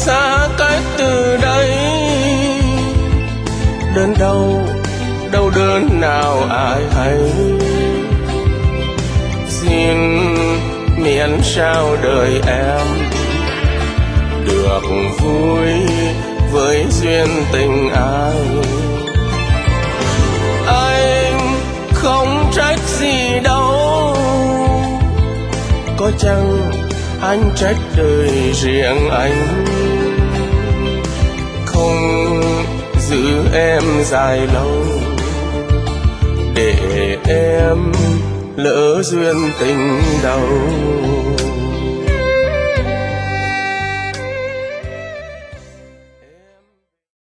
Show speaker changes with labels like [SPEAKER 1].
[SPEAKER 1] xa cách từ đây. Đớn đau, đau đớn nào ai hay. Xin miễn sao đời em được vui với duyên tình ai. Anh không trách gì đâu, có chăng anh trách đời riêng anh, không giữ em dài lâu để em lỡ duyên tình đầu.